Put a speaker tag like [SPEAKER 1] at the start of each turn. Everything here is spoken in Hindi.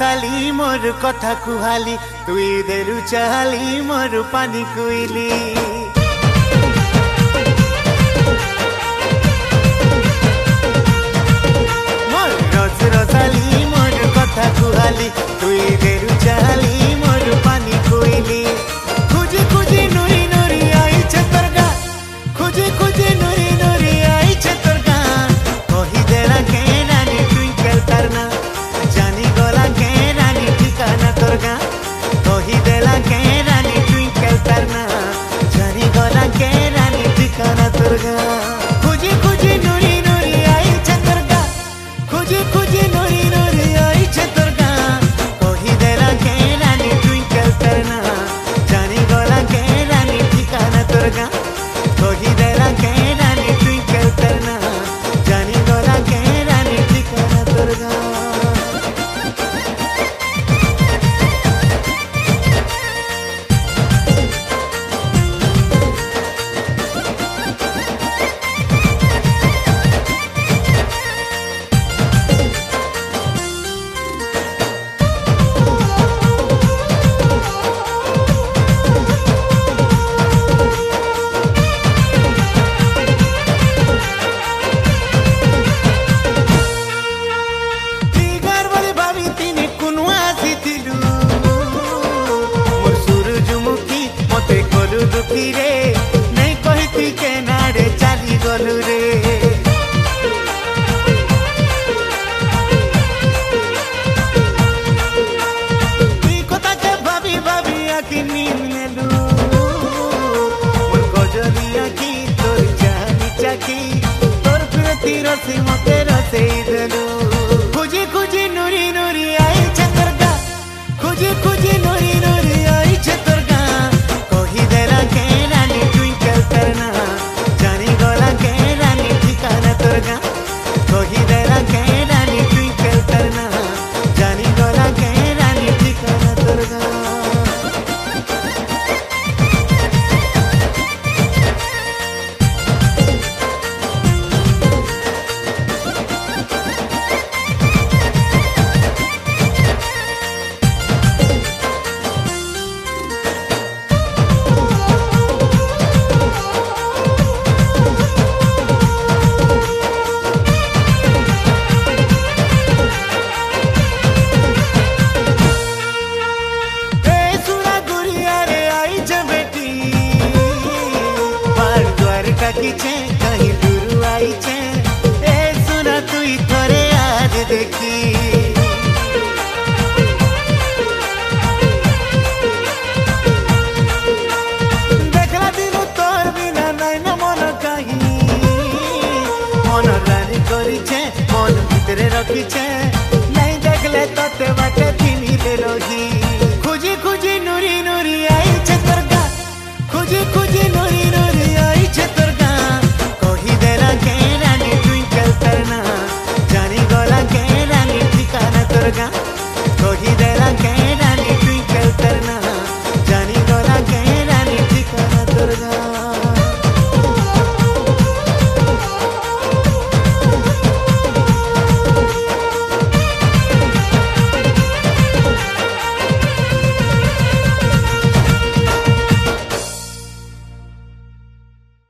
[SPEAKER 1] साली मोर कथा कुहाली तुई देलु चाली मोर पानी कुइली मोर रस रसाली मोर कथा कुहाली तुई देलु चाली मोर पानी कुइली खुजी खुजी नुरी नुरी आई छतरगा खुजी खुजी नुरी नुरी आई छतरगा कही देला के रानी ट्विंकल करना जानी गला के रानी ठिकाना तोरगा कही देला के रानी ट्विंकल करना जानी गला के रानी ठिकाना तोरगा खुजी खुजी नुरी नुरी आई छतरगा खुजी खुजी नुरी नुरी आई छतरगा कही देला के रानी ट्विंकल करना जानी गला के रानी ठिकाना तोरगा कही देला के रानी ट्विंकल करना जानी गला के रानी ठिकाना तोरगा दुखी रे नहीं कहती के नाड़े चाली गलु रे कथा के भाभी भाभी आखि नींद नेलु मोर गजली आखि तोर जानी चाखी तोर प्रति रसी मते रसे देलु खुजी खुजी नुरी नुरी आई छतरगा खुजी खुजी नुरी नुरी आई छतरगा कही देला के रानी ट्विंकल करना जानी गला के रानी ठिकाना तोरगा कही देला के रानी ट्विंकल करना जानी गला के रानी ठिकाना तोरगा छे कहीं दूर आई छे ए सुना तुई थोरे आज देखी देखला दिन तोर बिना नहीं न मन कहीं मन रानी करी छे मन भीतरे रखी छे